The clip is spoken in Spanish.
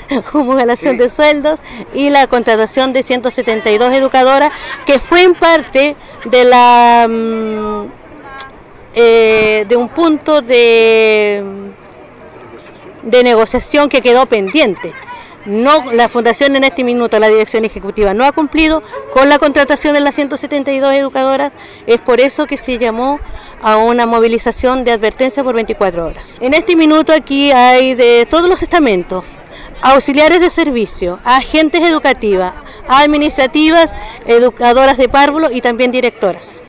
homologación de sueldos y la contratación de 172 educadoras, que fue en parte de la de un punto de negociación que quedó pendiente. No, la Fundación en este minuto, la dirección ejecutiva no ha cumplido con la contratación de las 172 educadoras, es por eso que se llamó a una movilización de advertencia por 24 horas. En este minuto aquí hay de todos los estamentos, auxiliares de servicio, agentes educativas, administrativas, educadoras de párvulo y también directoras.